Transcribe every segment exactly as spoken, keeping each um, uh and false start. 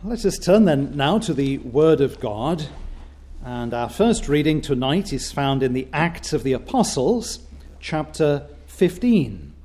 Let us turn then now to the Word of God, and our first reading tonight is found in the Acts of the Apostles, chapter fifteen.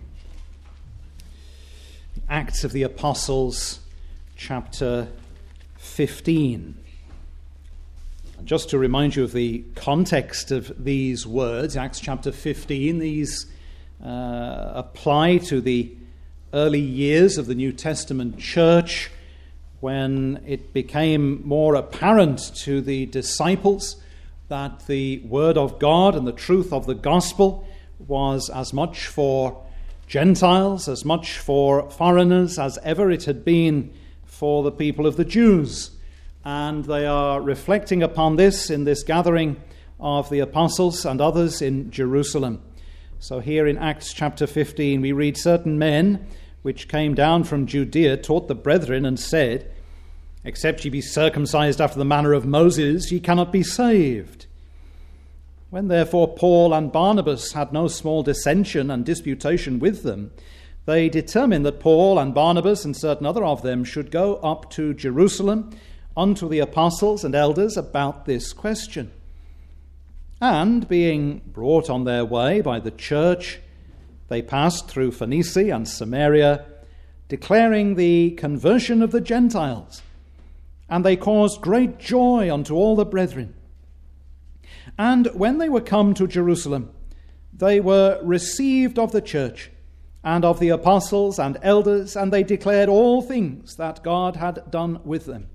Acts of the Apostles, chapter fifteen. And just to remind you of the context of these words, Acts chapter fifteen, these uh, apply to the early years of the New Testament church, when it became more apparent to the disciples that the Word of God and the truth of the gospel was as much for Gentiles, as much for foreigners as ever it had been for the people of the Jews. And they are reflecting upon this in this gathering of the apostles and others in Jerusalem. So here in Acts chapter fifteen we read, "Certain men which came down from Judea taught the brethren and said, Except ye be circumcised after the manner of Moses, ye cannot be saved. When therefore Paul and Barnabas had no small dissension and disputation with them, they determined that Paul and Barnabas and certain other of them should go up to Jerusalem unto the apostles and elders about this question. And being brought on their way by the church, they passed through Phoenicia and Samaria, declaring the conversion of the Gentiles. And they caused great joy unto all the brethren. And when they were come to Jerusalem, they were received of the church and of the apostles and elders, and they declared all things that God had done with them.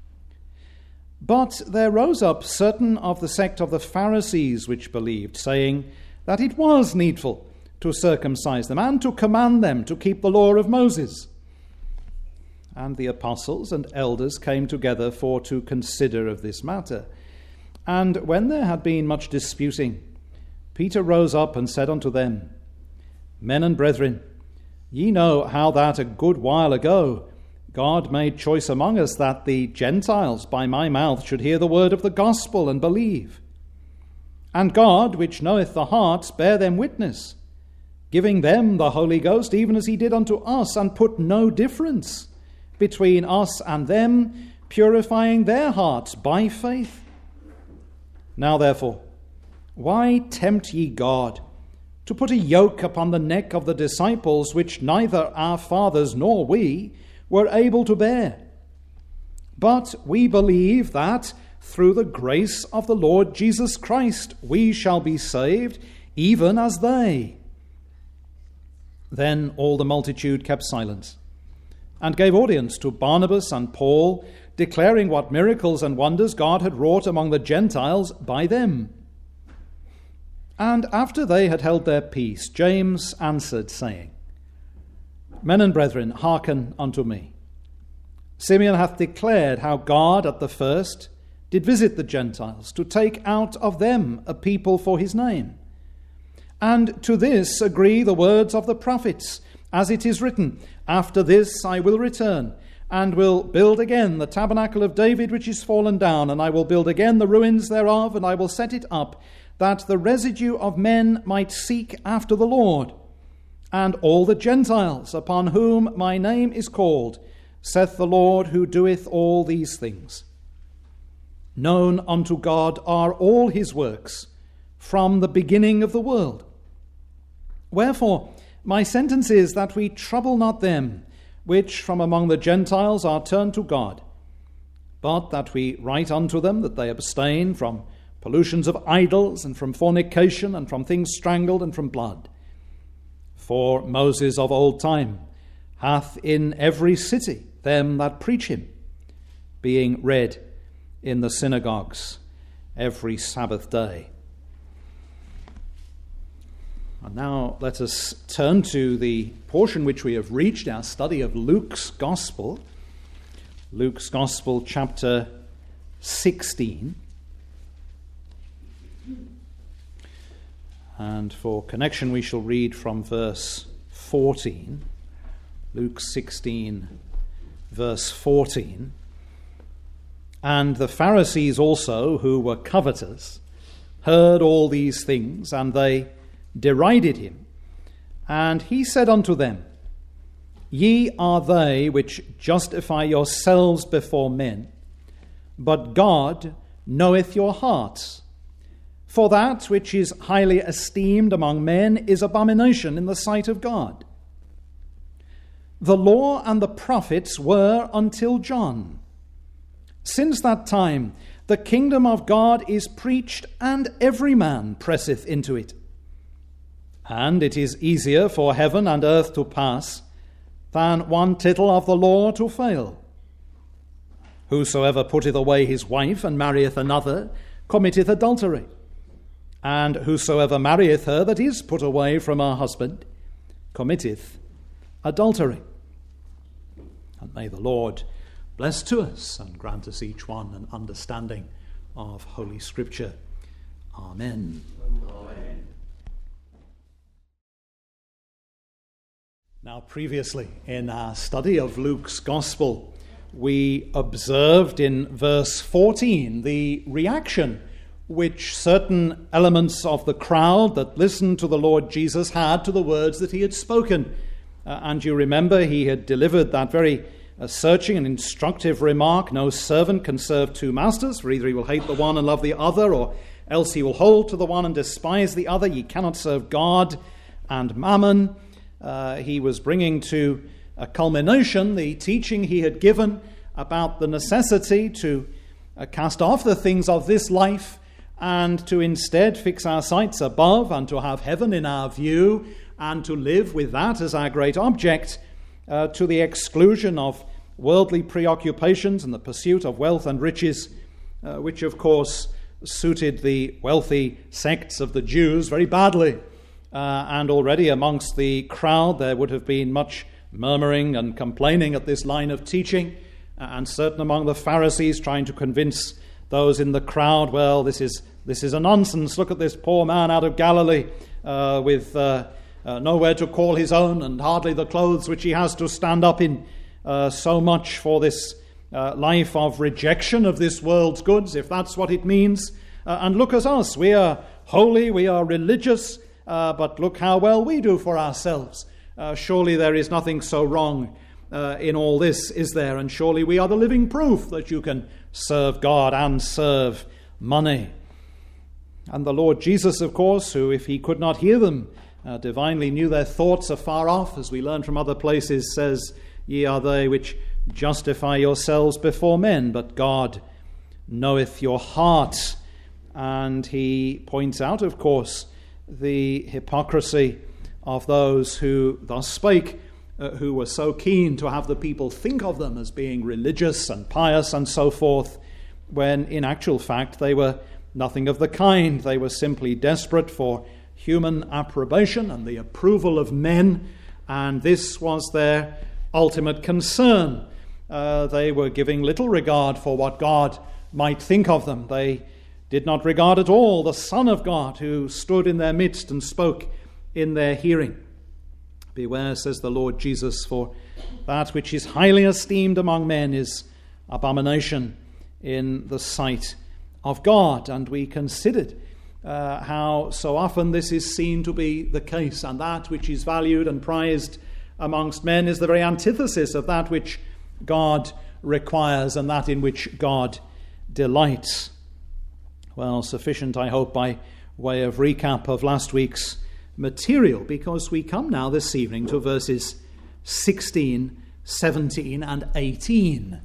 But there rose up certain of the sect of the Pharisees which believed, saying that it was needful to circumcise them and to command them to keep the law of Moses. And the apostles and elders came together for to consider of this matter. And when there had been much disputing, Peter rose up and said unto them, Men and brethren, ye know how that a good while ago God made choice among us that the Gentiles by my mouth should hear the word of the gospel and believe. And God, which knoweth the hearts, bare them witness, giving them the Holy Ghost, even as he did unto us, and put no difference between us and them, purifying their hearts by faith. Now therefore, why tempt ye God to put a yoke upon the neck of the disciples, which neither our fathers nor we were able to bear? But we believe that through the grace of the Lord Jesus Christ we shall be saved, even as they. Then all the multitude kept silence, and gave audience to Barnabas and Paul, declaring what miracles and wonders God had wrought among the Gentiles by them. And after they had held their peace, James answered, saying, Men and brethren, hearken unto me. Simeon hath declared how God at the first did visit the Gentiles, to take out of them a people for his name. And to this agree the words of the prophets, as it is written, After this I will return, and will build again the tabernacle of David which is fallen down, and I will build again the ruins thereof, and I will set it up, that the residue of men might seek after the Lord. And all the Gentiles upon whom my name is called, saith the Lord, who doeth all these things. Known unto God are all his works, from the beginning of the world. Wherefore, my sentence is that we trouble not them which from among the Gentiles are turned to God, but that we write unto them that they abstain from pollutions of idols, and from fornication, and from things strangled, and from blood. For Moses of old time hath in every city them that preach him, being read in the synagogues every Sabbath day. And now let us turn to the portion which we have reached, our study of Luke's Gospel. Luke's Gospel, chapter sixteen. And for connection, we shall read from verse fourteen. Luke sixteen, verse fourteen. And the Pharisees also, who were covetous, heard all these things, and they derided him. And he said unto them, Ye are they which justify yourselves before men, but God knoweth your hearts. For that which is highly esteemed among men is abomination in the sight of God. The law and the prophets were until John. Since that time the kingdom of God is preached, and every man presseth into it. And it is easier for heaven and earth to pass than one tittle of the law to fail. Whosoever putteth away his wife and marrieth another committeth adultery. And whosoever marrieth her that is put away from her husband committeth adultery. And may the Lord bless to us and grant us each one an understanding of Holy Scripture. Amen. Amen. Now, previously in our study of Luke's Gospel, we observed in verse fourteen the reaction which certain elements of the crowd that listened to the Lord Jesus had to the words that he had spoken. Uh, and you remember he had delivered that very uh, searching and instructive remark, no servant can serve two masters, for either he will hate the one and love the other, or else he will hold to the one and despise the other. Ye cannot serve God and mammon. Uh, he was bringing to a culmination the teaching he had given about the necessity to uh, cast off the things of this life and to instead fix our sights above and to have heaven in our view and to live with that as our great object, uh, to the exclusion of worldly preoccupations and the pursuit of wealth and riches, uh, which of course suited the wealthy sects of the Jews very badly. Uh, and already amongst the crowd there would have been much murmuring and complaining at this line of teaching, uh, and certain among the Pharisees trying to convince those in the crowd, well, this is this is a nonsense. Look at this poor man out of Galilee uh, with uh, uh, nowhere to call his own and hardly the clothes which he has to stand up in. Uh, so much for this uh, life of rejection of this world's goods, if that's what it means. Uh, and look at us. We are holy, we are religious, uh, but look how well we do for ourselves. Uh, surely there is nothing so wrong uh, in all this, is there? And surely we are the living proof that you can serve God and serve money. And the Lord Jesus, of course, who, if he could not hear them, uh, divinely knew their thoughts afar off, as we learn from other places, says, Ye are they which justify yourselves before men, but God knoweth your heart. And he points out, of course, the hypocrisy of those who thus spake, uh, who were so keen to have the people think of them as being religious and pious and so forth, when in actual fact they were nothing of the kind. They were simply desperate for human approbation and the approval of men, and this was their ultimate concern. Uh, they were giving little regard for what God might think of them. They did not regard at all the Son of God who stood in their midst and spoke in their hearing. Beware, says the Lord Jesus, for that which is highly esteemed among men is abomination in the sight of God. And we considered uh, how so often this is seen to be the case, and that which is valued and prized amongst men is the very antithesis of that which God requires and that in which God delights. Well, sufficient, I hope, by way of recap of last week's material, because we come now this evening to verses sixteen, seventeen, and eighteen.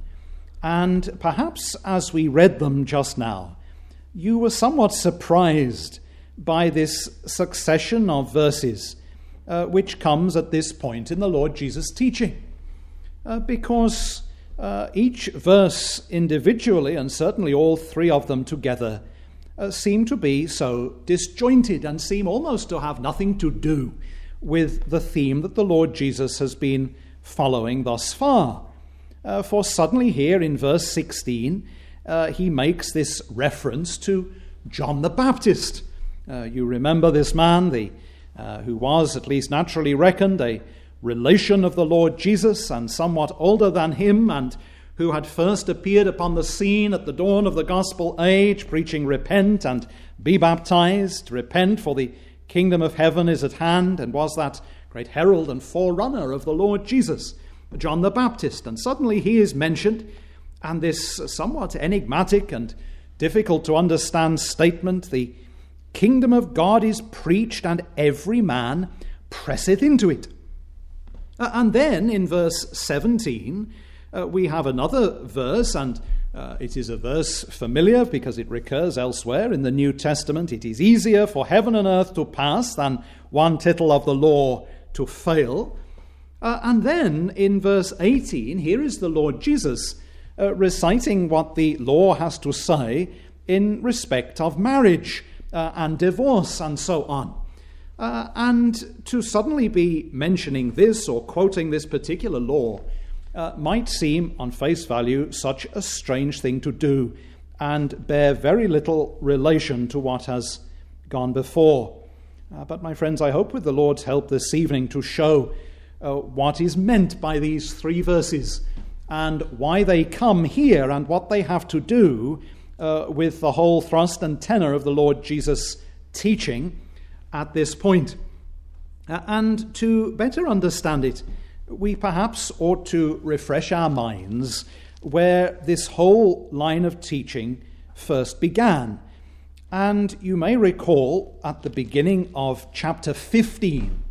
And perhaps as we read them just now, you were somewhat surprised by this succession of verses uh, which comes at this point in the Lord Jesus' teaching. Uh, because uh, each verse individually, and certainly all three of them together, Uh, seem to be so disjointed and seem almost to have nothing to do with the theme that the Lord Jesus has been following thus far. Uh, for suddenly here in verse sixteen, uh, he makes this reference to John the Baptist. Uh, you remember this man, the uh, who was, at least naturally reckoned, a relation of the Lord Jesus and somewhat older than him, and who had first appeared upon the scene at the dawn of the gospel age, preaching, repent and be baptized, repent, for the kingdom of heaven is at hand, and was that great herald and forerunner of the Lord Jesus, John the Baptist. And suddenly he is mentioned, and this somewhat enigmatic and difficult to understand statement, the kingdom of God is preached, and every man presseth into it. Uh, and then in verse seventeen, uh, we have another verse, and uh, it is a verse familiar because it recurs elsewhere in the New Testament. It is easier for heaven and earth to pass than one tittle of the law to fail. Uh, and then in verse eighteen, here is the Lord Jesus uh, reciting what the law has to say in respect of marriage uh, and divorce and so on. Uh, and to suddenly be mentioning this or quoting this particular law uh, might seem on face value such a strange thing to do and bear very little relation to what has gone before. Uh, but my friends, I hope with the Lord's help this evening to show uh, what is meant by these three verses and why they come here and what they have to do uh, with the whole thrust and tenor of the Lord Jesus' teaching at this point. Uh, and to better understand it, we perhaps ought to refresh our minds where this whole line of teaching first began. And you may recall at the beginning of chapter fifteen,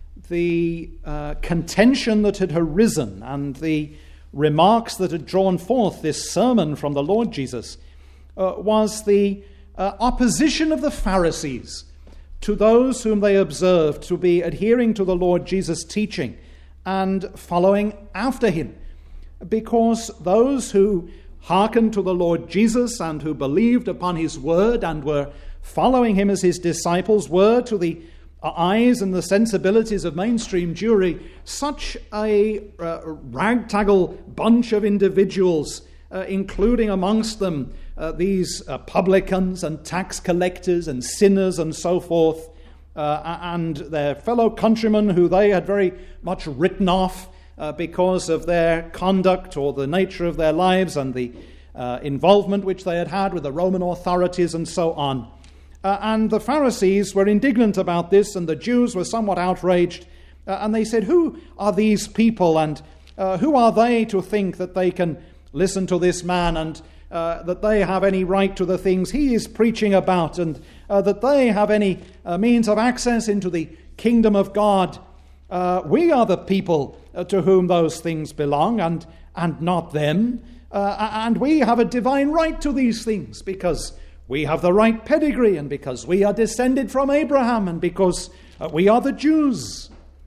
the uh, contention that had arisen and the remarks that had drawn forth this sermon from the Lord Jesus uh, was the uh, opposition of the Pharisees to those whom they observed to be adhering to the Lord Jesus' teaching and following after him. Because those who hearkened to the Lord Jesus and who believed upon his word and were following him as his disciples were, to the eyes and the sensibilities of mainstream Jewry, such a uh, ragtaggle bunch of individuals, uh, including amongst them Uh, these uh, publicans and tax collectors and sinners and so forth, uh, and their fellow countrymen who they had very much written off uh, because of their conduct or the nature of their lives and the uh, involvement which they had had with the Roman authorities and so on. Uh, and the Pharisees were indignant about this, and the Jews were somewhat outraged, uh, and they said, who are these people, and uh, who are they to think that they can listen to this man and Uh, that they have any right to the things he is preaching about, and uh, that they have any uh, means of access into the kingdom of God. Uh, we are the people uh, to whom those things belong, and and not them. Uh, and we have a divine right to these things because we have the right pedigree, and because we are descended from Abraham, and because uh, we are the Jews.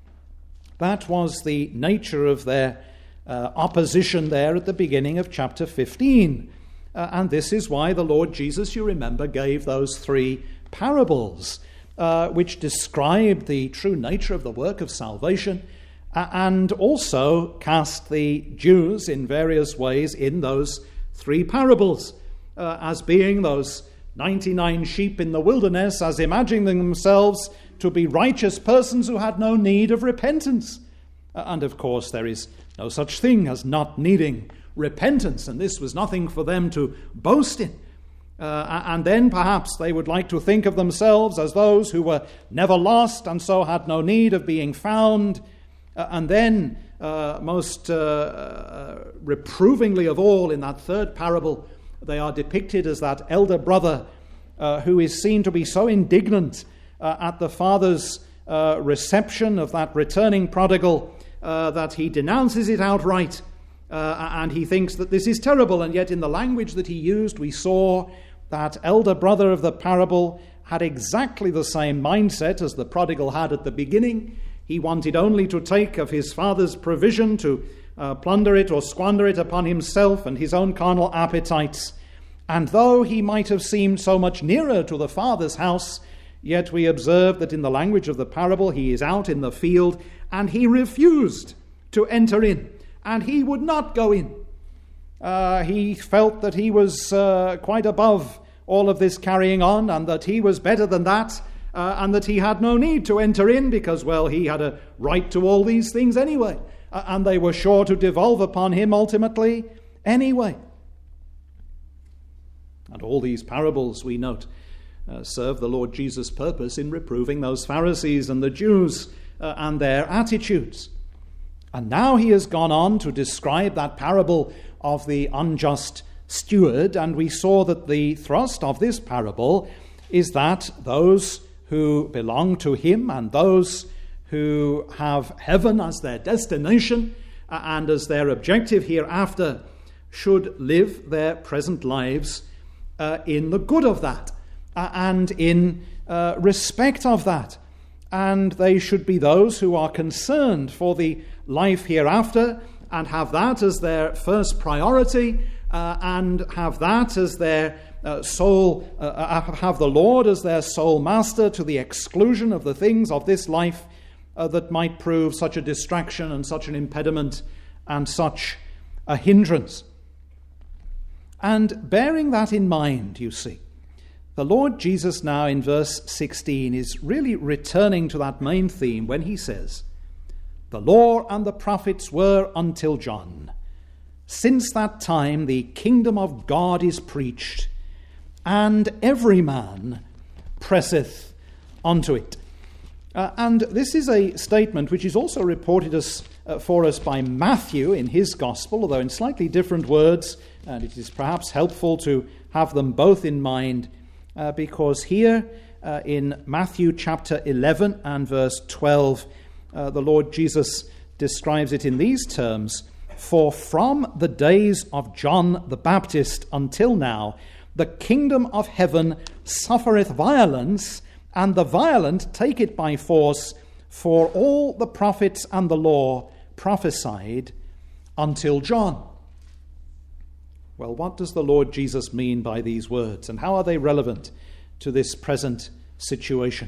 That was the nature of their uh, opposition there at the beginning of chapter fifteen. Uh, and this is why the Lord Jesus, you remember, gave those three parables, uh, which describe the true nature of the work of salvation, uh, and also cast the Jews in various ways in those three parables, uh, as being those ninety-nine sheep in the wilderness, as imagining themselves to be righteous persons who had no need of repentance. Uh, and of course, there is no such thing as not needing repentance, and this was nothing for them to boast in. Uh, and then perhaps they would like to think of themselves as those who were never lost and so had no need of being found. Uh, and then, uh, most uh, uh, reprovingly of all, in that third parable, they are depicted as that elder brother uh, who is seen to be so indignant uh, at the father's uh, reception of that returning prodigal uh, that he denounces it outright. Uh, and he thinks that this is terrible, and yet in the language that he used, we saw that elder brother of the parable had exactly the same mindset as the prodigal had at the beginning. He wanted only to take of his father's provision, to uh, plunder it or squander it upon himself and his own carnal appetites. And though he might have seemed so much nearer to the father's house, yet we observe that in the language of the parable, he is out in the field, and he refused to enter in. And he would not go in. Uh, he felt that he was uh, quite above all of this carrying on, and that he was better than that, uh, and that he had no need to enter in because, well, he had a right to all these things anyway. Uh, and they were sure to devolve upon him ultimately anyway. And all these parables, we note, uh, serve the Lord Jesus' purpose in reproving those Pharisees and the Jews uh, and their attitudes. And now he has gone on to describe that parable of the unjust steward, and we saw that the thrust of this parable is that those who belong to him and those who have heaven as their destination uh, and as their objective hereafter should live their present lives uh, in the good of that uh, and in uh, respect of that. And they should be those who are concerned for the life hereafter and have that as their first priority uh, and have that as their uh, sole, uh, have the Lord as their sole master to the exclusion of the things of this life uh, that might prove such a distraction and such an impediment and such a hindrance. And bearing that in mind, you see, the Lord Jesus now in verse sixteen is really returning to that main theme when he says, "The law and the prophets were until John. Since that time the kingdom of God is preached, and every man presseth unto it." Uh, and this is a statement which is also reported as, uh, for us by Matthew in his gospel, although in slightly different words, and it is perhaps helpful to have them both in mind, uh, because here uh, in Matthew chapter eleven and verse twelve, uh, the Lord Jesus describes it in these terms: "For from the days of John the Baptist until now, the kingdom of heaven suffereth violence, and the violent take it by force, for all the prophets and the law prophesied until John." Well, what does the Lord Jesus mean by these words, and how are they relevant to this present situation?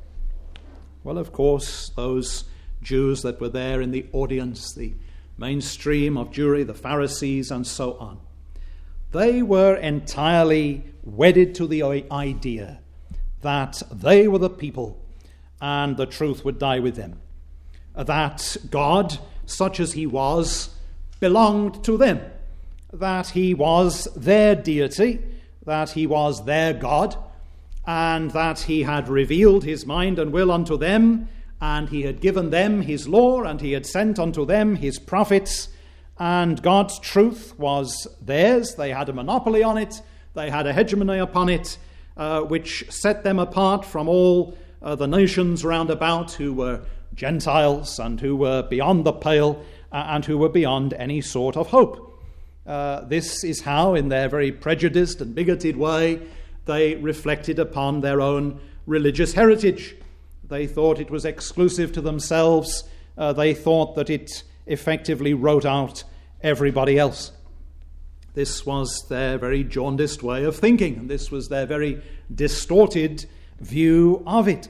Well, of course, those Jews that were there in the audience, the mainstream of Jewry, the Pharisees, and so on, they were entirely wedded to the idea that they were the people and the truth would die with them, that God, such as he was, belonged to them, that he was their deity, that he was their God, and that he had revealed his mind and will unto them, and he had given them his law, and he had sent unto them his prophets, and God's truth was theirs. They had a monopoly on it, they had a hegemony upon it, uh, which set them apart from all uh, the nations round about who were Gentiles and who were beyond the pale uh, and who were beyond any sort of hope. Uh, this is how, in their very prejudiced and bigoted way, they reflected upon their own religious heritage. They thought it was exclusive to themselves. Uh, they thought that it effectively wrote out everybody else. This was their very jaundiced way of thinking, and this was their very distorted view of it.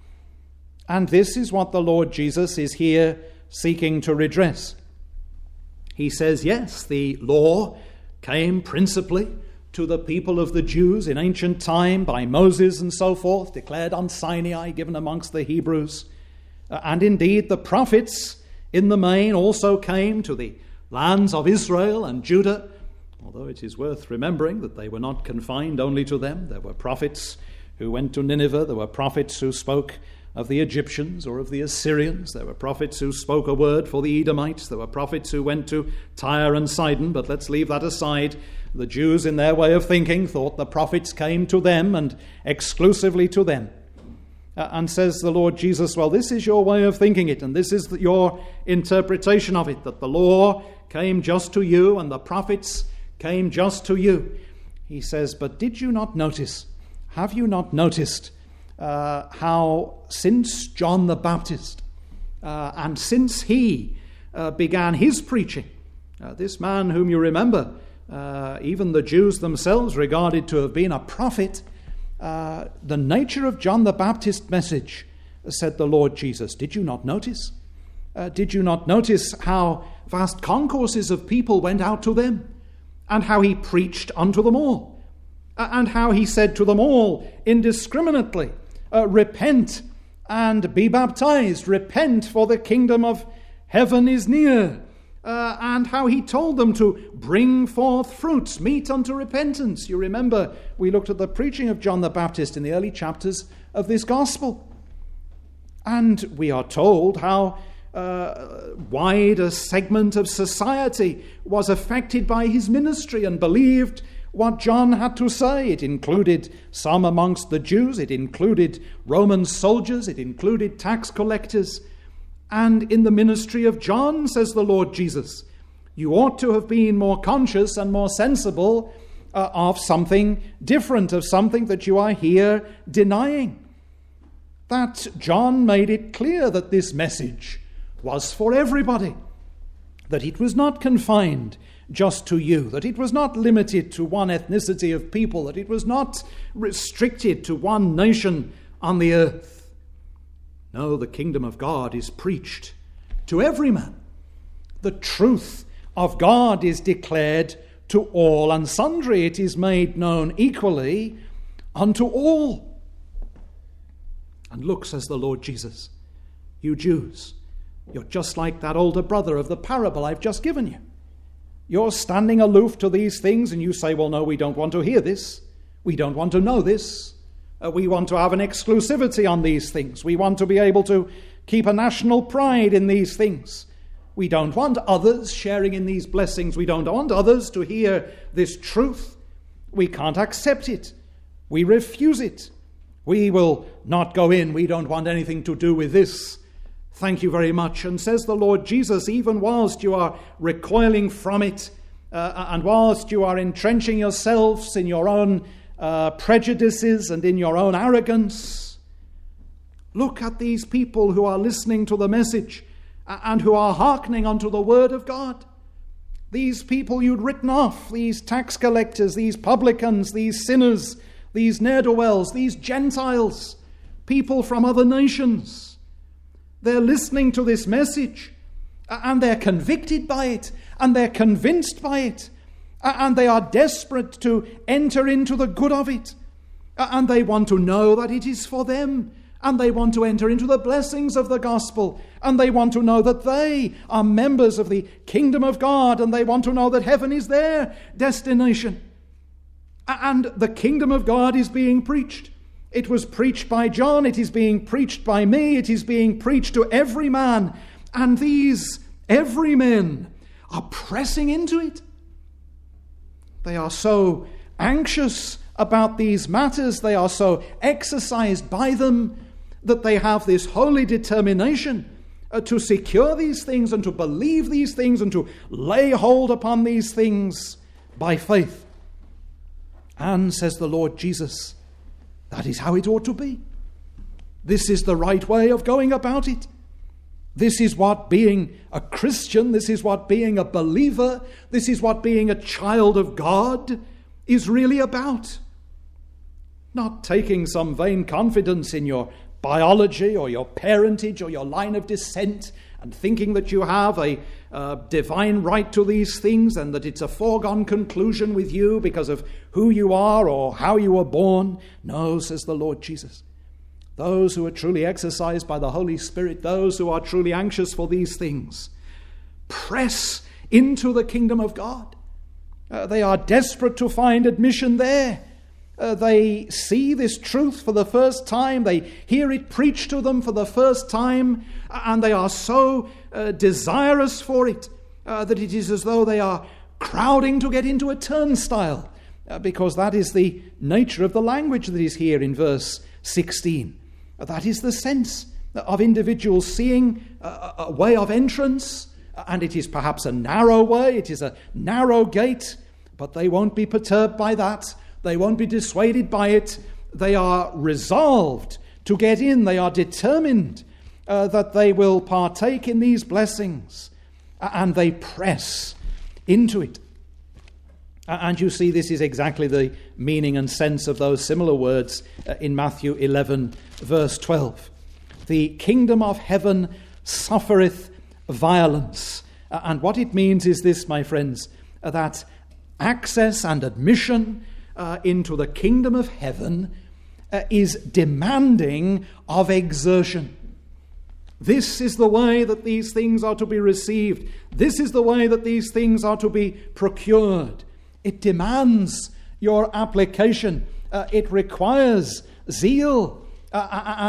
And this is what the Lord Jesus is here seeking to redress. He says, yes, the law came principally to the people of the Jews in ancient time by Moses and so forth, declared on Sinai, given amongst the Hebrews. Uh, and indeed the prophets in the main also came to the lands of Israel and Judah, although it is worth remembering that they were not confined only to them. There were prophets who went to Nineveh, there were prophets who spoke of the Egyptians or of the Assyrians. There were prophets who spoke a word for the Edomites. There were prophets who went to Tyre and Sidon, but let's leave that aside. The Jews, in their way of thinking, thought the prophets came to them and exclusively to them. Uh, and says the Lord Jesus, well, this is your way of thinking it, and this is your interpretation of it, that the law came just to you and the prophets came just to you. He says, but did you not notice, have you not noticed Uh, how since John the Baptist uh, and since he uh, began his preaching, uh, this man whom you remember, uh, even the Jews themselves regarded to have been a prophet, uh, the nature of John the Baptist's message, said the Lord Jesus, did you not notice? Uh, did you not notice how vast concourses of people went out to them, and how he preached unto them all, uh, and how he said to them all indiscriminately, Uh, repent and be baptized. Repent, for the kingdom of heaven is near. Uh, and how he told them to bring forth fruits, meet unto repentance. You remember, we looked at the preaching of John the Baptist in the early chapters of this gospel. And we are told how uh, wide a segment of society was affected by his ministry and believed what John had to say. It included some amongst the Jews, it included Roman soldiers, it included tax collectors. And in the ministry of John, says the Lord Jesus, you ought to have been more conscious and more sensible uh, of something different, of something that you are here denying. That John made it clear that this message was for everybody, that it was not confined just to you, that it was not limited to one ethnicity of people, that it was not restricted to one nation on the earth. No, the kingdom of God is preached to every man. The truth of God is declared to all and sundry. It is made known equally unto all. And look, says the Lord Jesus, you Jews, you're just like that older brother of the parable I've just given you. You're standing aloof to these things and you say, well, no, we don't want to hear this. We don't want to know this. Uh, we want to have an exclusivity on these things. We want to be able to keep a national pride in these things. We don't want others sharing in these blessings. We don't want others to hear this truth. We can't accept it. We refuse it. We will not go in. We don't want anything to do with this. Thank you very much. And says the Lord Jesus, even whilst you are recoiling from it, uh, and whilst you are entrenching yourselves in your own uh, prejudices and in your own arrogance, look at these people who are listening to the message and who are hearkening unto the word of God. These people you'd written off, these tax collectors, these publicans, these sinners, these ne'er-do-wells, these Gentiles, people from other nations. They're listening to this message and they're convicted by it and they're convinced by it and they are desperate to enter into the good of it and they want to know that it is for them and they want to enter into the blessings of the gospel and they want to know that they are members of the kingdom of God and they want to know that heaven is their destination. And the kingdom of God is being preached. It was preached by John, it is being preached by me, it is being preached to every man. And these every men are pressing into it. They are so anxious about these matters, they are so exercised by them, that they have this holy determination uh, to secure these things and to believe these things and to lay hold upon these things by faith. And, says the Lord Jesus, that is how it ought to be. This is the right way of going about it. This is what being a Christian, this is what being a believer, this is what being a child of God is really about. Not taking some vain confidence in your biology or your parentage or your line of descent and thinking that you have a uh, divine right to these things and that it's a foregone conclusion with you because of who you are or how you were born. No, says the Lord Jesus. Those who are truly exercised by the Holy Spirit, those who are truly anxious for these things, press into the kingdom of God. Uh, they are desperate to find admission there. Uh, they see this truth for the first time. They hear it preached to them for the first time. And they are so uh, desirous for it uh, that it is as though they are crowding to get into a turnstile. Uh, because that is the nature of the language that is here in verse sixteen. Uh, that is the sense of individuals seeing a, a way of entrance. And it is perhaps a narrow way. It is a narrow gate. But they won't be perturbed by that. They won't be dissuaded by it. They are resolved to get in. They are determined uh, that they will partake in these blessings. Uh, and they press into it. Uh, and you see, this is exactly the meaning and sense of those similar words uh, in Matthew eleven, verse twelve. The kingdom of heaven suffereth violence. Uh, and what it means is this, my friends, uh, that access and admission Uh, into the kingdom of heaven uh, is demanding of exertion. This is the way that these things are to be received. This is the way that these things are to be procured. It demands your application. Uh, it requires zeal uh, and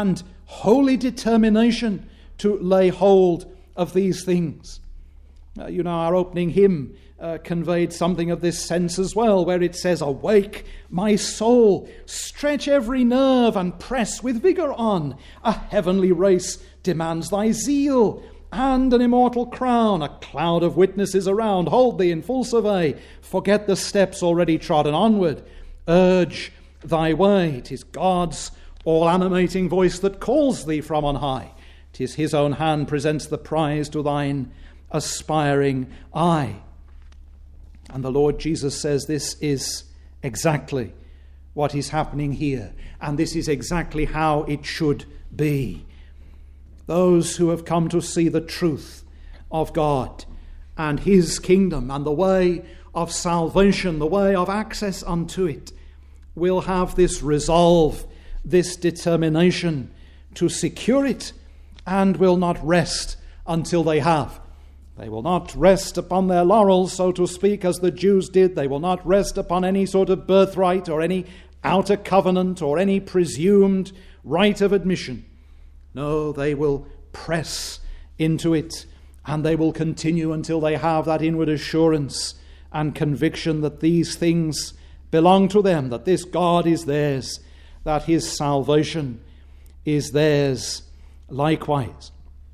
holy determination to lay hold of these things. Uh, you know, our opening hymn uh, conveyed something of this sense as well, where it says, "Awake, my soul, stretch every nerve and press with vigour on. A heavenly race demands thy zeal, and an immortal crown, a cloud of witnesses around. Hold thee in full survey, forget the steps already trodden onward. Urge thy way." 'Tis God's all-animating voice that calls thee from on high. 'Tis his own hand presents the prize to thine aspiring eye. And the Lord Jesus says this is exactly what is happening here, and this is exactly how it should be. Those who have come to see the truth of God and his kingdom and the way of salvation, the way of access unto it, will have this resolve, this determination to secure it, and will not rest until they have. They will not rest upon their laurels, so to speak, as the Jews did. They will not rest upon any sort of birthright or any outer covenant or any presumed right of admission. No, they will press into it, and they will continue until they have that inward assurance and conviction that these things belong to them, that this God is theirs, that his salvation is theirs likewise.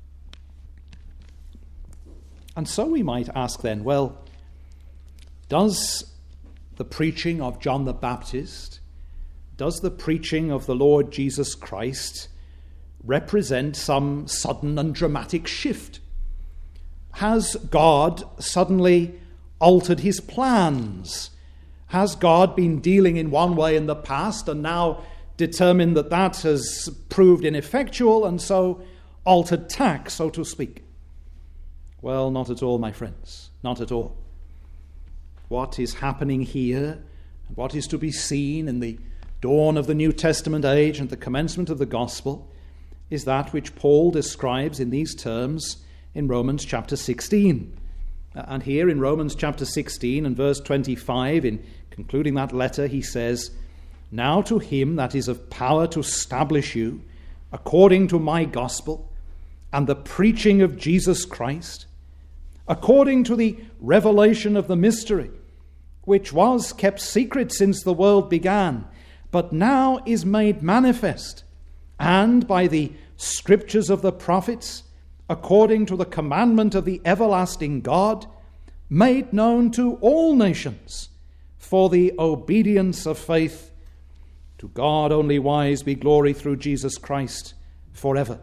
And so we might ask then, well, does the preaching of John the Baptist, does the preaching of the Lord Jesus Christ represent some sudden and dramatic shift? Has God suddenly altered his plans? Has God been dealing in one way in the past and now determined that that has proved ineffectual and so altered tack, so to speak? Well, not at all, my friends, not at all. What is happening here, and what is to be seen in the dawn of the New Testament age and the commencement of the gospel, is that which Paul describes in these terms in Romans chapter sixteen. And here in Romans chapter sixteen and verse twenty-five, in concluding that letter, he says, "Now to him that is of power to establish you, according to my gospel, and the preaching of Jesus Christ, according to the revelation of the mystery, which was kept secret since the world began, but now is made manifest, and by the scriptures of the prophets, according to the commandment of the everlasting God, made known to all nations, for the obedience of faith. To God only wise be glory through Jesus Christ forever."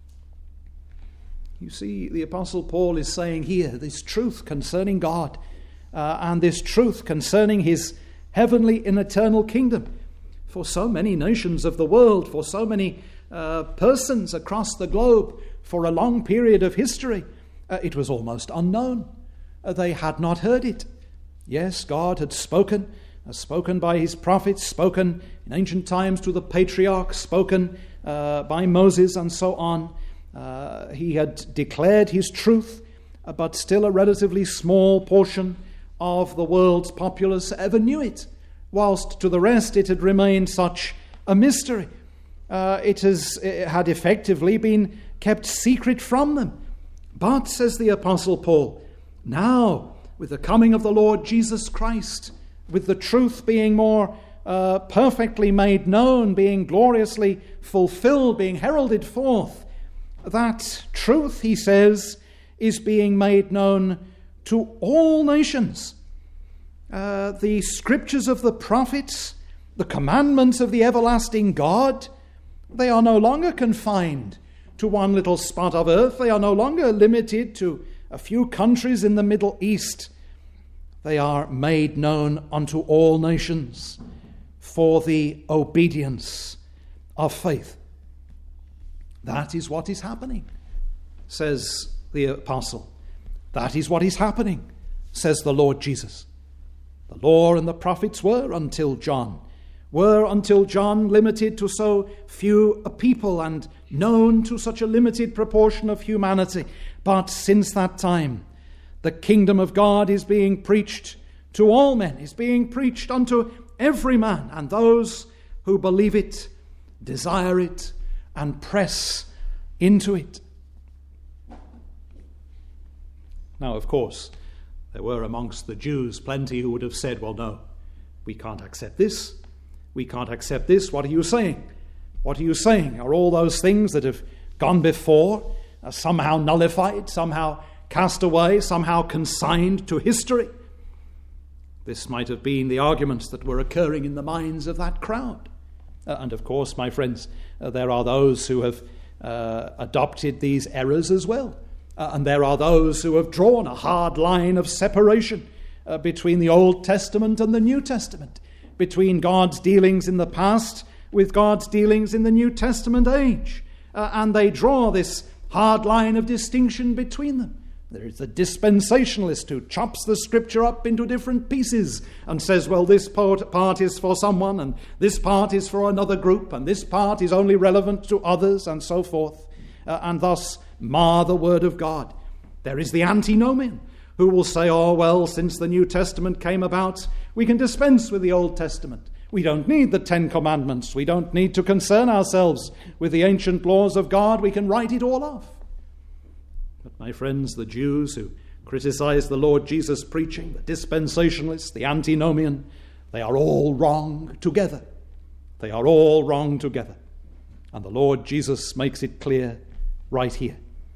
You see, the Apostle Paul is saying here this truth concerning God uh, and this truth concerning his heavenly and eternal kingdom. For so many nations of the world, for so many uh, persons across the globe, for a long period of history, uh, it was almost unknown. Uh, they had not heard it. Yes, God had spoken, uh, spoken by his prophets, spoken in ancient times to the patriarchs, spoken uh, by Moses and so on. Uh, he had declared his truth, uh, but still a relatively small portion of the world's populace ever knew it, whilst to the rest it had remained such a mystery. Uh, it, has, it had effectively been kept secret from them. But, says the Apostle Paul, now, with the coming of the Lord Jesus Christ, with the truth being more uh, perfectly made known, being gloriously fulfilled, being heralded forth, that truth, he says, is being made known to all nations. Uh, the scriptures of the prophets, the commandments of the everlasting God, they are no longer confined to one little spot of earth. They are no longer limited to a few countries in the Middle East. They are made known unto all nations for the obedience of faith. That is what is happening, says the apostle. That is what is happening, says the Lord Jesus. The law and the prophets were until John, were until John limited to so few a people and known to such a limited proportion of humanity. But since that time, the kingdom of God is being preached to all men, is being preached unto every man, and those who believe it, desire it, and press into it. Now, of course, there were amongst the Jews plenty who would have said, well, no, we can't accept this. We can't accept this. What are you saying? What are you saying? Are all those things that have gone before uh, somehow nullified, somehow cast away, somehow consigned to history? This might have been the arguments that were occurring in the minds of that crowd. Uh, and of course, my friends, uh, there are those who have uh, adopted these errors as well. Uh, and there are those who have drawn a hard line of separation uh, between the Old Testament and the New Testament, between God's dealings in the past with God's dealings in the New Testament age. Uh, and they draw this hard line of distinction between them. There is the dispensationalist who chops the scripture up into different pieces and says, well, this part, part is for someone, and this part is for another group, and this part is only relevant to others, and so forth, uh, and thus mar the word of God. There is the antinomian who will say, oh, well, since the New Testament came about, we can dispense with the Old Testament. We don't need the Ten Commandments. We don't need to concern ourselves with the ancient laws of God. We can write it all off. But my friends, the Jews who criticize the Lord Jesus' preaching, the dispensationalists, the antinomian, they are all wrong together. They are all wrong together. And the Lord Jesus makes it clear right here.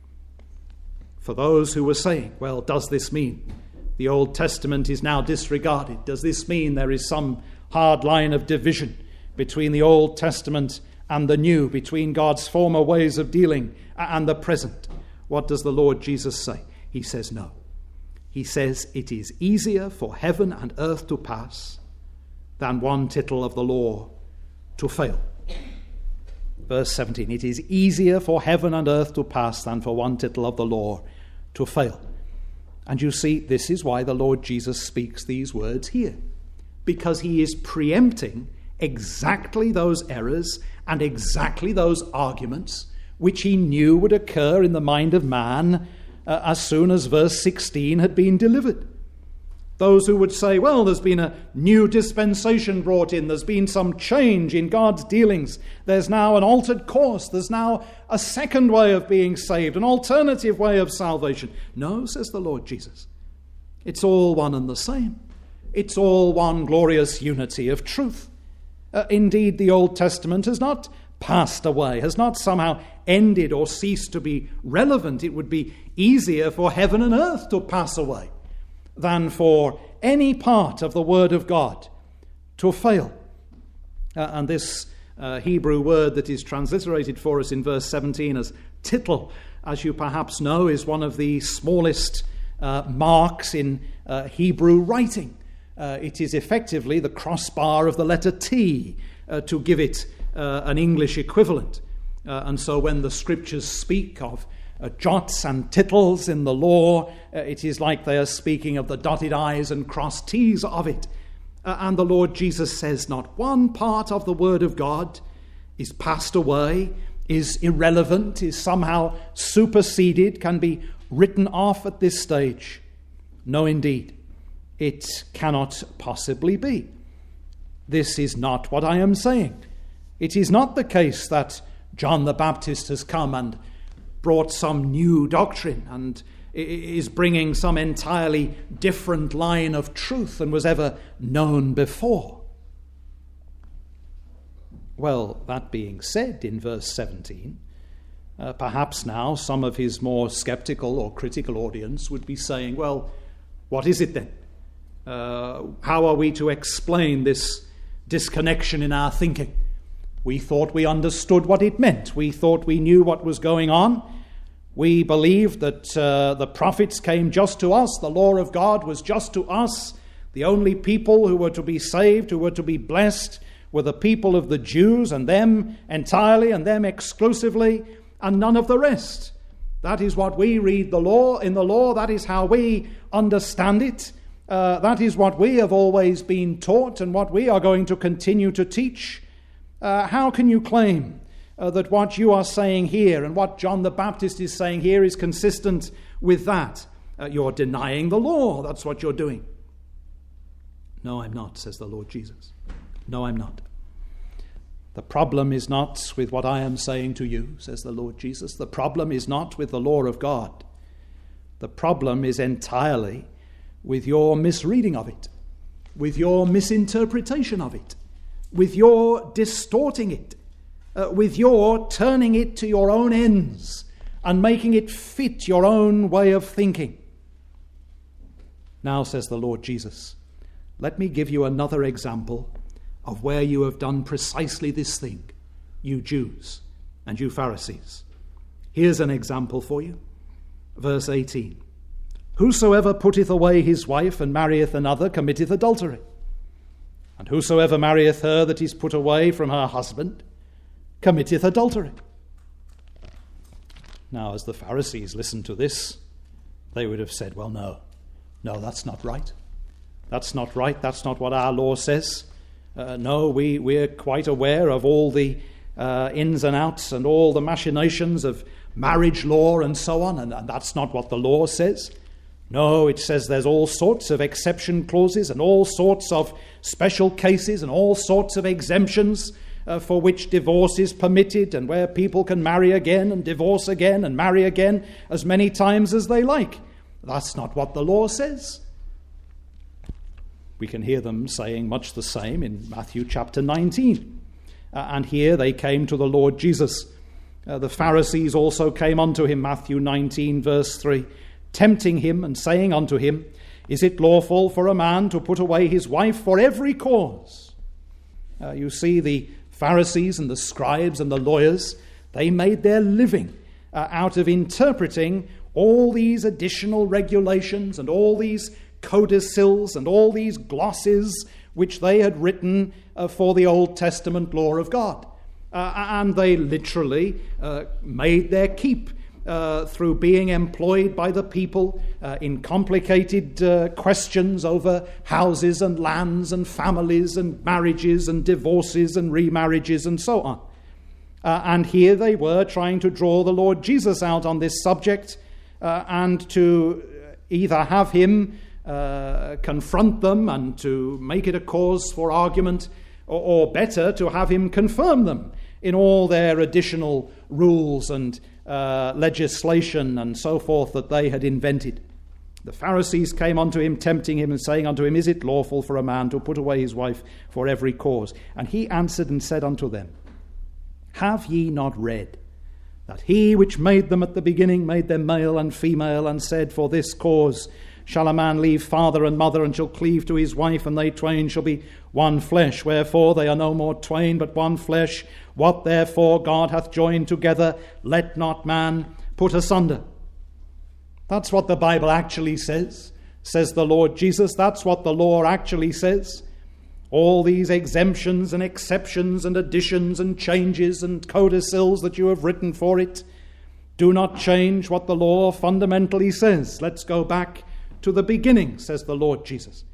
For those who were saying, well, does this mean the Old Testament is now disregarded? Does this mean there is some hard line of division between the Old Testament and the New, between God's former ways of dealing and the present? What does the Lord Jesus say? He says no. He says it is easier for heaven and earth to pass than one tittle of the law to fail. Verse seventeen, it is easier for heaven and earth to pass than for one tittle of the law to fail. And you see, this is why the Lord Jesus speaks these words here, because he is preempting exactly those errors and exactly those arguments which he knew would occur in the mind of man uh, as soon as verse sixteen had been delivered. Those who would say, well, there's been a new dispensation brought in, there's been some change in God's dealings, there's now an altered course, there's now a second way of being saved, an alternative way of salvation. No, says the Lord Jesus. It's all one and the same. It's all one glorious unity of truth. Uh, indeed, the Old Testament has not passed away, has not somehow ended or ceased to be relevant. It would be easier for heaven and earth to pass away than for any part of the Word of God to fail. Uh, and this uh, Hebrew word that is transliterated for us in verse seventeen as tittle, as you perhaps know, is one of the smallest uh, marks in uh, Hebrew writing. Uh, it is effectively the crossbar of the letter T uh, to give it uh, an English equivalent. Uh, and so when the scriptures speak of uh, jots and tittles in the law, uh, it is like they are speaking of the dotted I's and crossed T's of it. Uh, and the Lord Jesus says not one part of the Word of God is passed away, is irrelevant, is somehow superseded, can be written off at this stage. No, indeed. It cannot possibly be. This is not what I am saying. It is not the case that John the Baptist has come and brought some new doctrine and is bringing some entirely different line of truth than was ever known before. Well, that being said, in verse seventeen, uh, perhaps now some of his more skeptical or critical audience would be saying, well, what is it then? Uh, how are we to explain this disconnection in our thinking? We thought we understood what it meant. We thought we knew what was going on. We believed that uh, the prophets came just to us. The law of God was just to us. The only people who were to be saved, who were to be blessed, were the people of the Jews, and them entirely and them exclusively, and none of the rest. That is what we read the law in the law. That is how we understand it. Uh, that is what we have always been taught and what we are going to continue to teach. Uh, how can you claim uh, that what you are saying here and what John the Baptist is saying here is consistent with that? Uh, you're denying the law. That's what you're doing. No, I'm not, says the Lord Jesus. No, I'm not. The problem is not with what I am saying to you, says the Lord Jesus. The problem is not with the law of God. The problem is entirely with your misreading of it, with your misinterpretation of it, with your distorting it, uh, with your turning it to your own ends and making it fit your own way of thinking. Now, says the Lord Jesus, let me give you another example of where you have done precisely this thing, you Jews and you Pharisees. Here's an example for you. Verse eighteen. Whosoever putteth away his wife and marrieth another committeth adultery. And whosoever marrieth her that is put away from her husband committeth adultery. Now, as the Pharisees listened to this, they would have said, well, no, no, that's not right. That's not right. That's not what our law says. Uh, no, we, we're quite aware of all the uh, ins and outs and all the machinations of marriage law and so on, and, and that's not what the law says. No, it says there's all sorts of exception clauses and all sorts of special cases and all sorts of exemptions uh, for which divorce is permitted and where people can marry again and divorce again and marry again as many times as they like. That's not what the law says. We can hear them saying much the same in Matthew chapter nineteen. Uh, and here they came to the Lord Jesus. Uh, the Pharisees also came unto him, Matthew nineteen, verse three, tempting him and saying unto him, is it lawful for a man to put away his wife for every cause? Uh, you see, the Pharisees and the scribes and the lawyers, they made their living uh, out of interpreting all these additional regulations and all these codicils and all these glosses which they had written uh, for the Old Testament law of God. Uh, and they literally uh, made their keep uh, through being employed by the people uh, in complicated uh, questions over houses and lands and families and marriages and divorces and remarriages and so on. Uh, and here they were trying to draw the Lord Jesus out on this subject uh, and to either have him Uh, confront them and to make it a cause for argument, or, or better, to have him confirm them in all their additional rules and uh, legislation and so forth that they had invented. The Pharisees came unto him, tempting him and saying unto him, is it lawful for a man to put away his wife for every cause? And he answered and said unto them, have ye not read that he which made them at the beginning made them male and female, and said, for this cause shall a man leave father and mother, and shall cleave to his wife, and they twain shall be one flesh. Wherefore they are no more twain, but one flesh. What therefore God hath joined together, let not man put asunder. That's what the Bible actually says, says the Lord Jesus. That's what the law actually says. All these exemptions and exceptions and additions and changes and codicils that you have written for it do not change what the law fundamentally says. Let's go back to the beginning, says the Lord Jesus.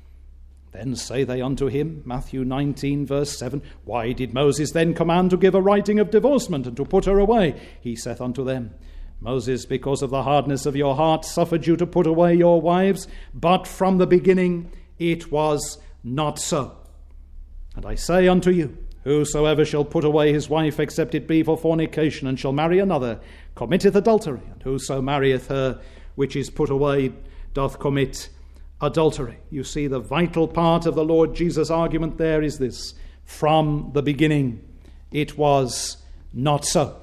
Then say they unto him, Matthew nineteen, verse seven, why did Moses then command to give a writing of divorcement and to put her away? He saith unto them, Moses, because of the hardness of your heart, suffered you to put away your wives, but from the beginning it was not so. And I say unto you, whosoever shall put away his wife, except it be for fornication, and shall marry another, committeth adultery. And whoso marrieth her which is put away doth commit adultery. You see, the vital part of the Lord Jesus' argument there is this: from the beginning it was not so.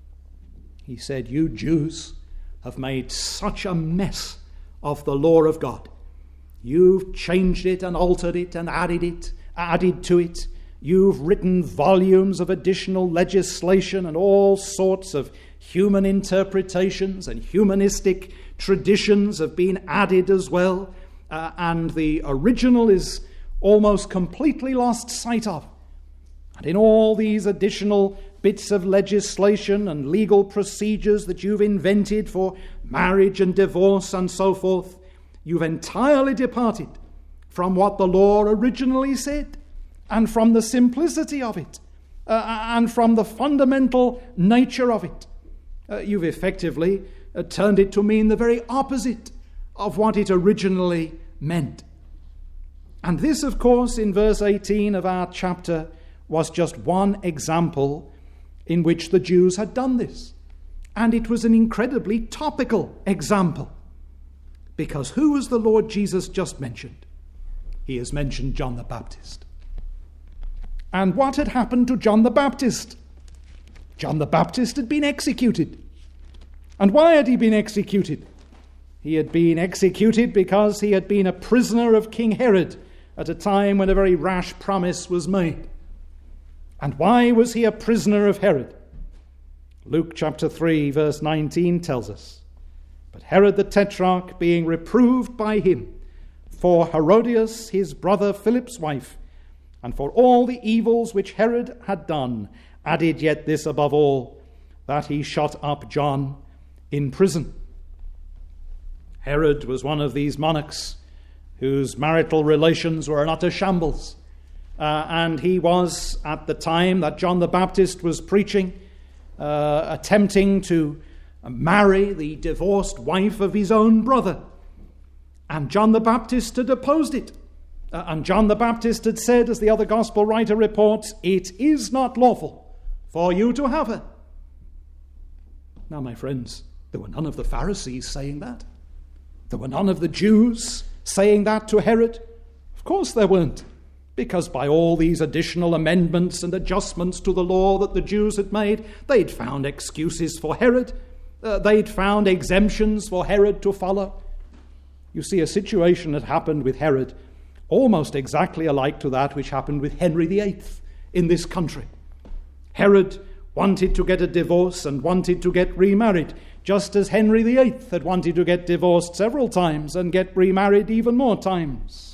He said, you Jews have made such a mess of the law of God. You've changed it and altered it and added it, added to it. You've written volumes of additional legislation and all sorts of human interpretations and humanistic traditions have been added as well. Uh, and the original is almost completely lost sight of. And in all these additional bits of legislation and legal procedures that you've invented for marriage and divorce and so forth, you've entirely departed from what the law originally said, and from the simplicity of it, uh, and from the fundamental nature of it. Uh, you've effectively uh, turned it to mean the very opposite of what it originally meant. And this, of course, in verse eighteen of our chapter, was just one example in which the Jews had done this. And it was an incredibly topical example. Because who has the Lord Jesus just mentioned? He has mentioned John the Baptist. And what had happened to John the Baptist? John the Baptist had been executed. And why had he been executed? He had been executed because he had been a prisoner of King Herod at a time when a very rash promise was made. And why was he a prisoner of Herod? Luke chapter three, verse nineteen tells us, "But Herod the Tetrarch, being reproved by him for Herodias, his brother Philip's wife, and for all the evils which Herod had done, added yet this above all, that he shut up John in prison." Herod was one of these monarchs whose marital relations were an utter shambles. Uh, and he was, at the time that John the Baptist was preaching, uh, attempting to marry the divorced wife of his own brother. And John the Baptist had opposed it. Uh, and John the Baptist had said, as the other gospel writer reports, "It is not lawful for you to have her." Now, my friends, there were none of the Pharisees saying that. There were none of the Jews saying that to Herod. Of course there weren't. Because by all these additional amendments and adjustments to the law that the Jews had made, they'd found excuses for Herod. Uh, they'd found exemptions for Herod to follow. You see, a situation had happened with Herod almost exactly alike to that which happened with Henry the Eighth in this country. Herod wanted to get a divorce and wanted to get remarried, just as Henry the Eighth had wanted to get divorced several times and get remarried even more times.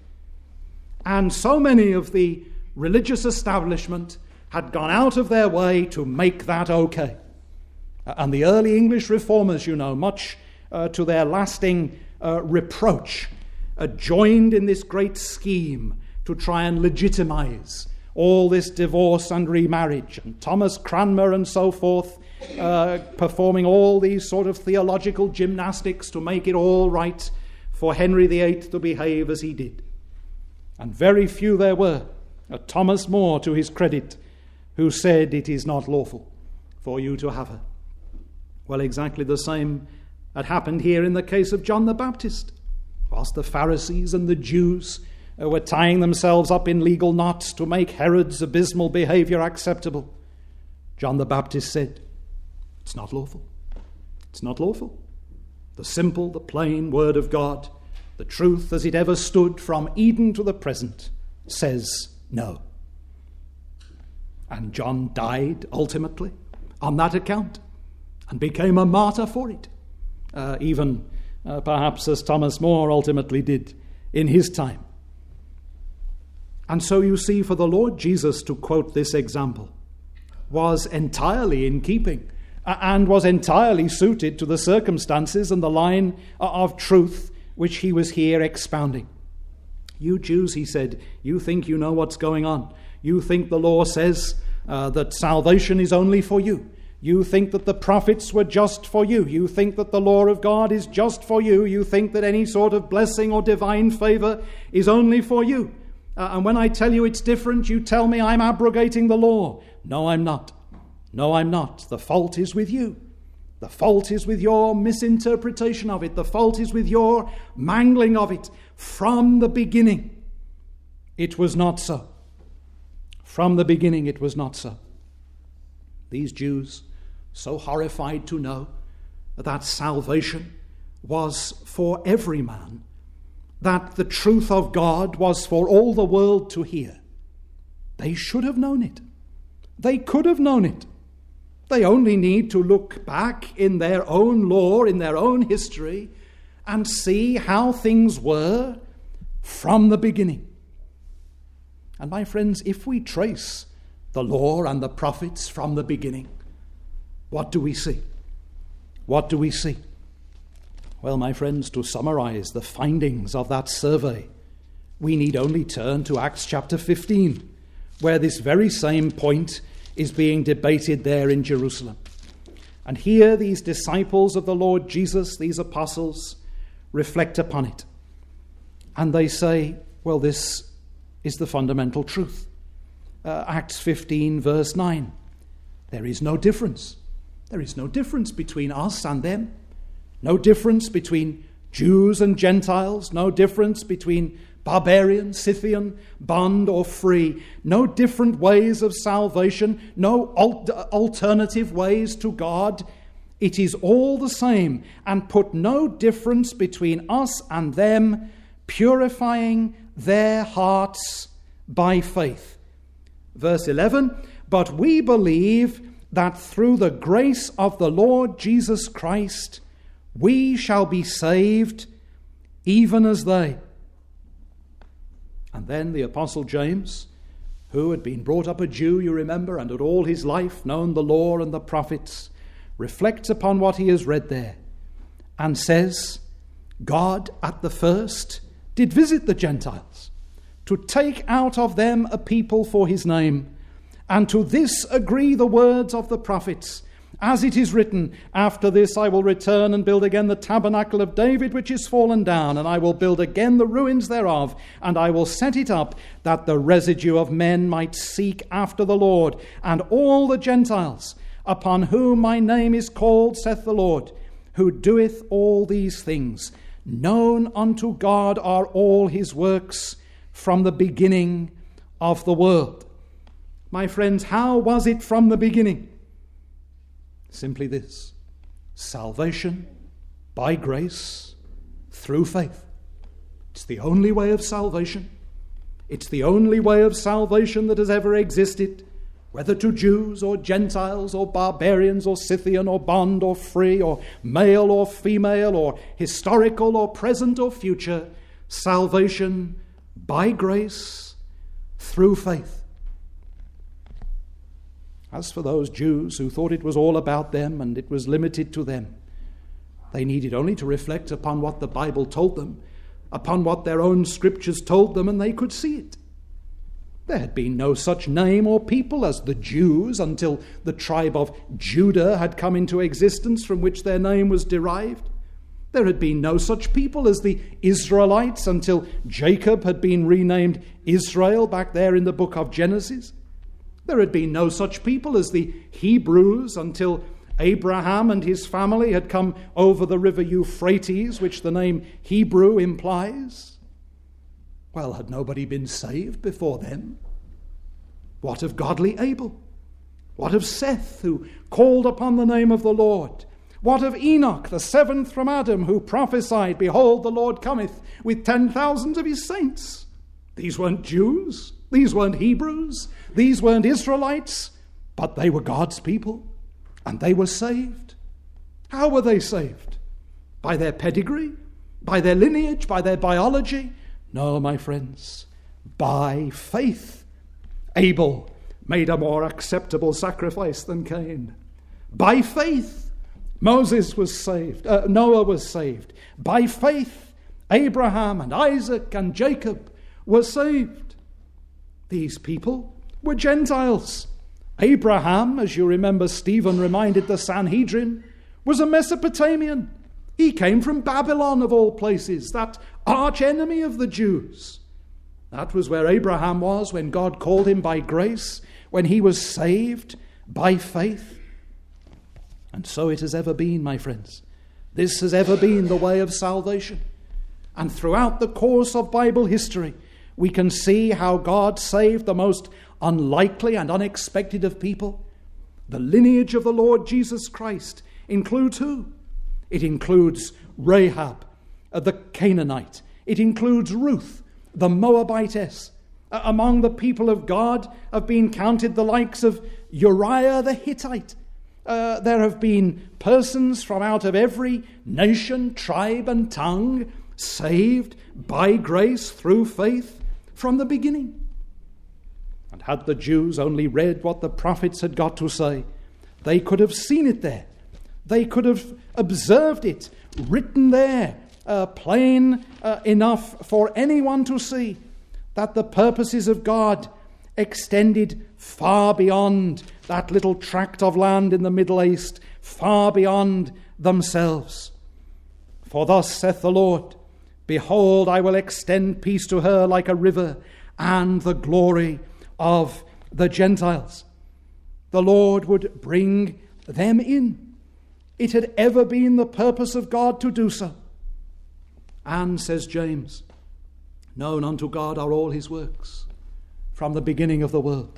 And so many of the religious establishment had gone out of their way to make that okay. And the early English reformers, you know, much uh, to their lasting uh, reproach, uh, joined in this great scheme to try and legitimize all this divorce and remarriage. And Thomas Cranmer and so forth, uh, performing all these sort of theological gymnastics to make it all right for Henry the Eighth to behave as he did. And very few there were, uh, Thomas More to his credit, who said it is not lawful for you to have her. Well, exactly the same had happened here in the case of John the Baptist. Whilst the Pharisees and the Jews uh, were tying themselves up in legal knots to make Herod's abysmal behavior acceptable, John the Baptist said, it's not lawful. It's not lawful. The simple, the plain word of God, the truth as it ever stood from Eden to the present, says no. And John died ultimately on that account and became a martyr for it, uh, even uh, perhaps as Thomas More ultimately did in his time. And so you see, for the Lord Jesus to quote this example was entirely in keeping uh, and was entirely suited to the circumstances and the line of truth which he was here expounding. You Jews, he said, you think you know what's going on. You think the law says uh, that salvation is only for you. You think that the prophets were just for you. You think that the law of God is just for you. You think that any sort of blessing or divine favor is only for you. Uh, and when I tell you it's different, you tell me I'm abrogating the law. No, I'm not. No, I'm not. The fault is with you. The fault is with your misinterpretation of it. The fault is with your mangling of it. From the beginning, it was not so. From the beginning, it was not so. These Jews, so horrified to know that salvation was for every man, that the truth of God was for all the world to hear, they should have known it. They could have known it. They only need to look back in their own law, in their own history, and see how things were from the beginning. And my friends, if we trace the law and the prophets from the beginning, what do we see? What do we see? Well, my friends, to summarize the findings of that survey, we need only turn to Acts chapter fifteen, where this very same point is being debated there in Jerusalem. And here these disciples of the Lord Jesus, these apostles, reflect upon it. And they say, well, this is the fundamental truth. uh, Acts fifteen, verse nine. There is no difference. There is no difference between us and them. No difference between Jews and Gentiles. No difference between barbarian, Scythian, bond or free. No different ways of salvation. No al- alternative ways to God. It is all the same, and put no difference between us and them, purifying their hearts by faith. Verse eleven, but we believe that through the grace of the Lord Jesus Christ, we shall be saved, even as they. And then the Apostle James, who had been brought up a Jew, you remember, and had all his life known the law and the prophets, reflects upon what he has read there and says, God at the first did visit the Gentiles to take out of them a people for his name, and to this agree the words of the prophets, as it is written, after this I will return and build again the tabernacle of David which is fallen down, and I will build again the ruins thereof, and I will set it up, that the residue of men might seek after the Lord, and all the Gentiles, upon whom my name is called, saith the Lord, who doeth all these things. Known unto God are all his works from the beginning of the world. My friends, how was it from the beginning? Simply this: salvation by grace through faith. It's the only way of salvation. It's the only way of salvation that has ever existed, whether to Jews or Gentiles or barbarians or Scythian or bond or free or male or female or historical or present or future. Salvation by grace through faith. As for those Jews who thought it was all about them and it was limited to them, they needed only to reflect upon what the Bible told them, upon what their own scriptures told them, and they could see it. There had been no such name or people as the Jews until the tribe of Judah had come into existence, from which their name was derived. There had been no such people as the Israelites until Jacob had been renamed Israel back there in the book of Genesis. There had been no such people as the Hebrews until Abraham and his family had come over the river Euphrates, which the name Hebrew implies. Well, had nobody been saved before them? What of godly Abel? What of Seth, who called upon the name of the Lord? What of Enoch, the seventh from Adam, who prophesied, behold, the Lord cometh with ten thousands of his saints? These weren't Jews. These weren't Hebrews. These weren't Israelites. But they were God's people, and they were saved. How were they saved? By their pedigree? By their lineage? By their biology? No, my friends, by faith. Abel made a more acceptable sacrifice than Cain. By faith, Moses was saved. Uh, Noah was saved. By faith, Abraham and Isaac and Jacob were saved. These people were Gentiles. Abraham, as you remember Stephen reminded the Sanhedrin, was a Mesopotamian. He came from Babylon, of all places, that arch enemy of the Jews. That was where Abraham was when God called him by grace, when he was saved by faith. And so it has ever been, my friends. This has ever been the way of salvation. And throughout the course of Bible history, we can see how God saved the most unlikely and unexpected of people. The lineage of the Lord Jesus Christ includes who? It includes Rahab, uh, the Canaanite. It includes Ruth, the Moabitess. Uh, among the people of God have been counted the likes of Uriah the Hittite. Uh, there have been persons from out of every nation, tribe, and tongue saved by grace through faith from the beginning. And had the Jews only read what the prophets had got to say, they could have seen it there. They could have observed it, written there, uh, plain uh, enough for anyone to see, that the purposes of God extended far beyond that little tract of land in the Middle East, far beyond themselves. For thus saith the Lord, behold, I will extend peace to her like a river, and the glory of the Gentiles. The Lord would bring them in. It had ever been the purpose of God to do so. And, says James, known unto God are all his works from the beginning of the world.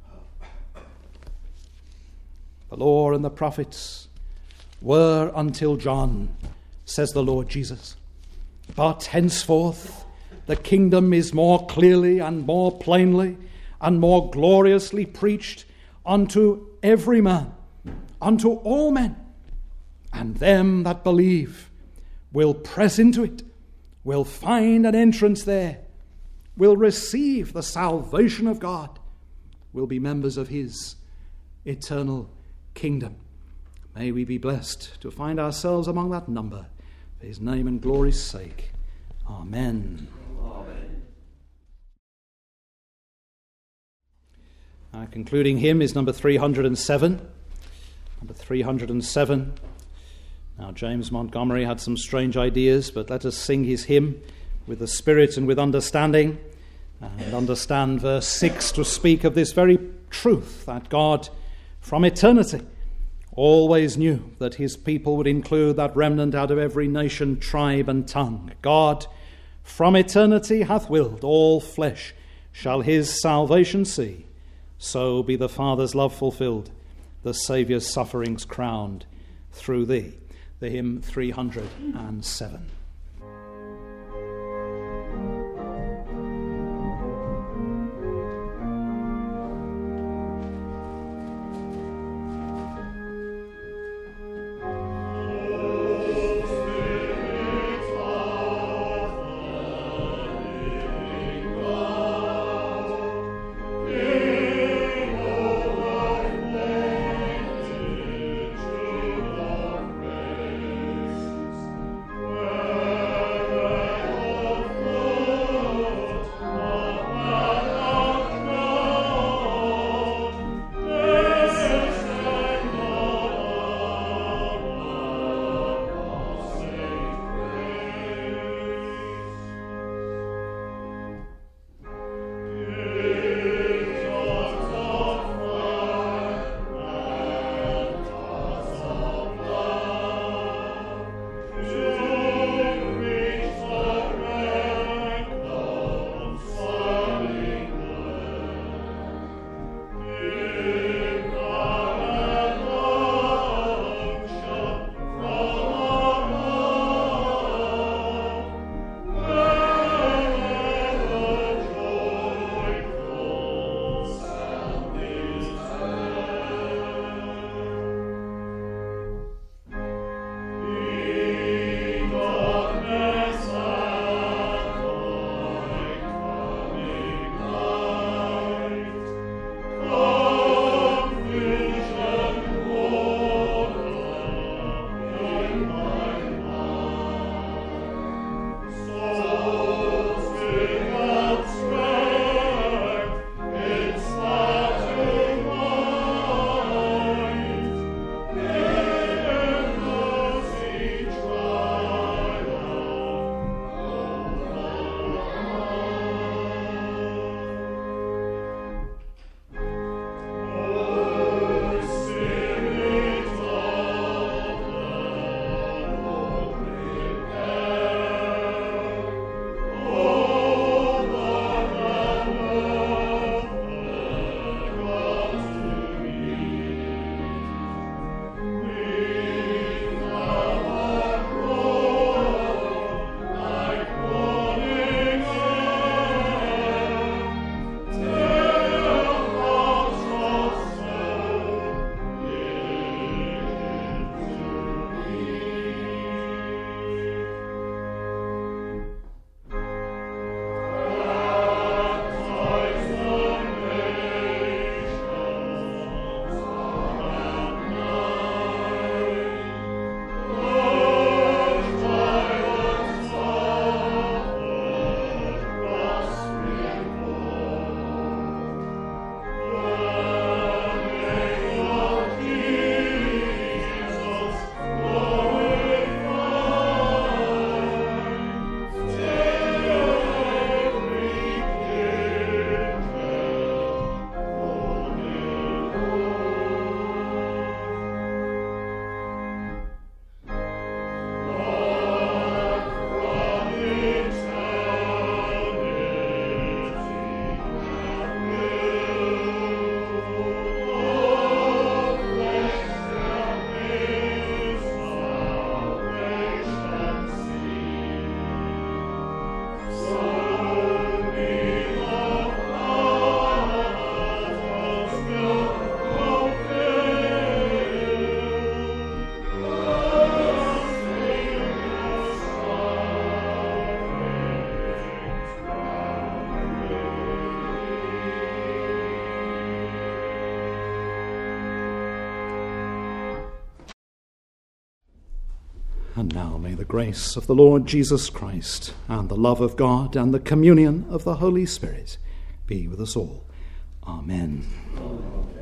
The law and the prophets were until John, says the Lord Jesus. But henceforth the kingdom is more clearly and more plainly and more gloriously preached unto every man, unto all men. And them that believe will press into it, will find an entrance there, will receive the salvation of God, will be members of his eternal kingdom. May we be blessed to find ourselves among that number, for his name and glory's sake. Amen. Amen. Our concluding hymn is number three hundred seven. Number three hundred seven. Now, James Montgomery had some strange ideas, but let us sing his hymn with the spirit and with understanding, and understand verse six to speak of this very truth, that God from eternity always knew that his people would include that remnant out of every nation, tribe, and tongue. God from eternity hath willed all flesh shall his salvation see. So be the Father's love fulfilled, the Saviour's sufferings crowned through thee. The hymn three hundred seven. Well And now may the grace of the Lord Jesus Christ and the love of God and the communion of the Holy Spirit be with us all. Amen. Amen.